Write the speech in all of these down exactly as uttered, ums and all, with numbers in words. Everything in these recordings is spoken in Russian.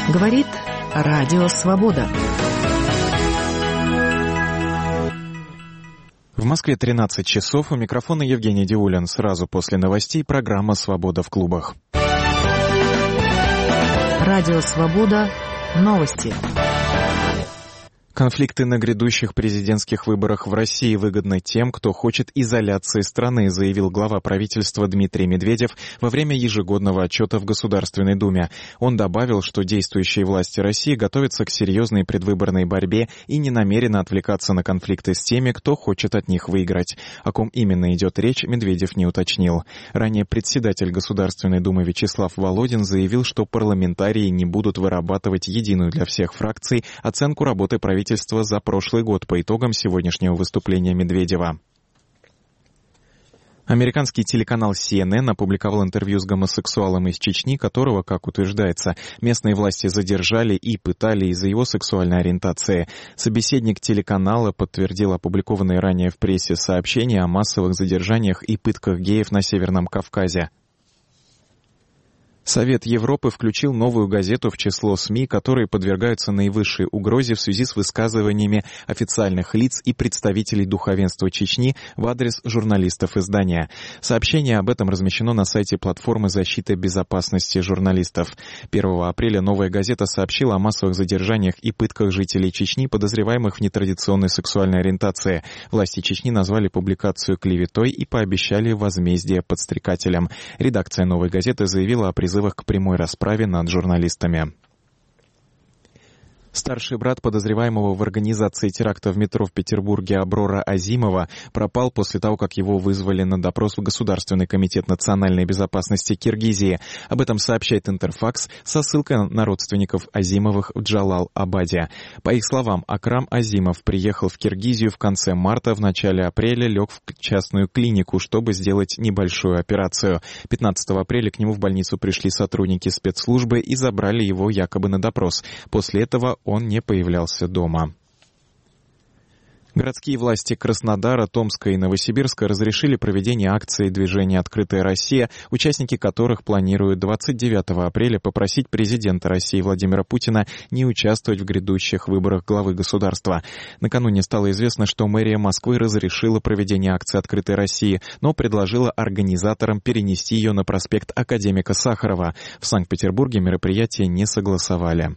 Говорит Радио Свобода. В Москве тринадцать часов. У микрофона Евгений Диулин. Сразу после новостей программа «Свобода в клубах». Радио Свобода. Новости. Конфликты на грядущих президентских выборах в России выгодны тем, кто хочет изоляции страны, заявил глава правительства Дмитрий Медведев во время ежегодного отчета в Государственной Думе. Он добавил, что действующие власти России готовятся к серьезной предвыборной борьбе и не намерены отвлекаться на конфликты с теми, кто хочет от них выиграть. О ком именно идет речь, Медведев не уточнил. Ранее председатель Государственной Думы Вячеслав Володин заявил, что парламентарии не будут вырабатывать единую для всех фракций оценку работы правительства за прошлый год по итогам сегодняшнего выступления Медведева. Американский телеканал си эн эн опубликовал интервью с гомосексуалом из Чечни, которого, как утверждается, местные власти задержали и пытали из-за его сексуальной ориентации. Собеседник телеканала подтвердил опубликованные ранее в прессе сообщения о массовых задержаниях и пытках геев на Северном Кавказе. Совет Европы включил новую газету в число СМИ, которые подвергаются наивысшей угрозе в связи с высказываниями официальных лиц и представителей духовенства Чечни в адрес журналистов издания. Сообщение об этом размещено на сайте платформы защиты безопасности журналистов. первого апреля новая газета сообщила о массовых задержаниях и пытках жителей Чечни, подозреваемых в нетрадиционной сексуальной ориентации. Власти Чечни назвали публикацию клеветой и пообещали возмездие подстрекателям. Редакция новой газеты заявила о призывах к прямой расправе над журналистами. Старший брат подозреваемого в организации теракта в метро в Петербурге Аброра Азимова пропал после того, как его вызвали на допрос в Государственный комитет национальной безопасности Киргизии. Об этом сообщает Интерфакс со ссылкой на родственников Азимовых в Джалал-Абаде. По их словам, Акрам Азимов приехал в Киргизию в конце марта, в начале апреля лег в частную клинику, чтобы сделать небольшую операцию. пятнадцатого апреля к нему в больницу пришли сотрудники спецслужбы и забрали его якобы на допрос. После этого он не появлялся дома. Городские власти Краснодара, Томска и Новосибирска разрешили проведение акции движения «Открытая Россия», участники которых планируют двадцать девятого апреля попросить президента России Владимира Путина не участвовать в грядущих выборах главы государства. Накануне стало известно, что мэрия Москвы разрешила проведение акции «Открытой России», но предложила организаторам перенести ее на проспект Академика Сахарова. В Санкт-Петербурге мероприятие не согласовали.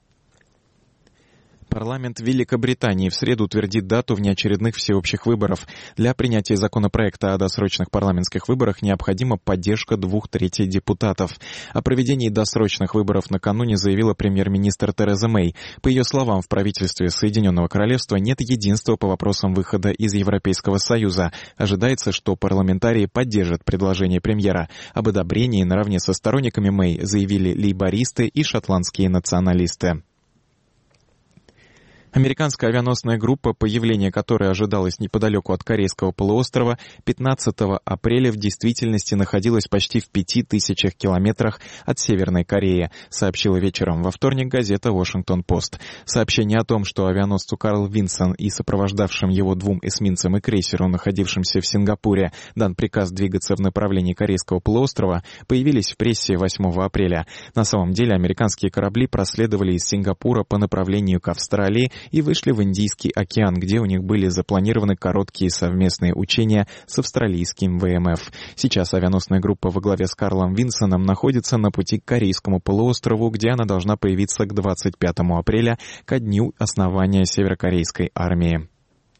Парламент Великобритании в среду утвердит дату внеочередных всеобщих выборов. Для принятия законопроекта о досрочных парламентских выборах необходима поддержка двух третей депутатов. О проведении досрочных выборов накануне заявила премьер-министр Тереза Мэй. По ее словам, в правительстве Соединенного Королевства нет единства по вопросам выхода из Европейского Союза. Ожидается, что парламентарии поддержат предложение премьера. Об одобрении наравне со сторонниками Мэй заявили лейбористы и шотландские националисты. Американская авианосная группа, появление которой ожидалось неподалеку от Корейского полуострова, пятнадцатого апреля в действительности находилась почти в пяти тысячах километрах от Северной Кореи, сообщила вечером во вторник газета «Вашингтон-Пост». Сообщение о том, что авианосцу Карл Винсон и сопровождавшим его двум эсминцам и крейсеру, находившимся в Сингапуре, дан приказ двигаться в направлении Корейского полуострова, появились в прессе восьмого апреля. На самом деле американские корабли проследовали из Сингапура по направлению к Австралии и вышли в Индийский океан, где у них были запланированы короткие совместные учения с австралийским вэ эм эф. Сейчас авианосная группа во главе с Карлом Винсоном находится на пути к Корейскому полуострову, где она должна появиться к двадцать пятому апреля, ко дню основания северокорейской армии.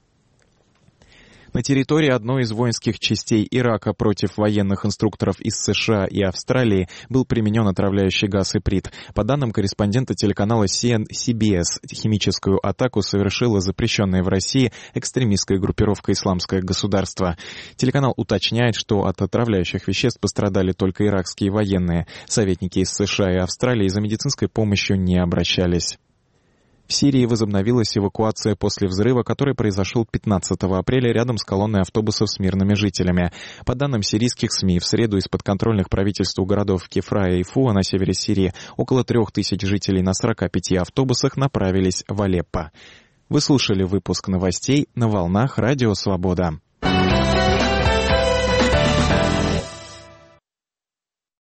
На территории одной из воинских частей Ирака против военных инструкторов из США и Австралии был применен отравляющий газ иприт. По данным корреспондента телеканала си би эс, химическую атаку совершила запрещенная в России экстремистская группировка «Исламское государство». Телеканал уточняет, что от отравляющих веществ пострадали только иракские военные. Советники из США и Австралии за медицинской помощью не обращались. В Сирии возобновилась эвакуация после взрыва, который произошел пятнадцатого апреля рядом с колонной автобусов с мирными жителями. По данным сирийских СМИ, в среду из подконтрольных правительству городов Кефрая и Фуа на севере Сирии около трех тысяч жителей на сорока пяти автобусах направились в Алеппо. Вы слушали выпуск новостей на волнах Радио Свобода.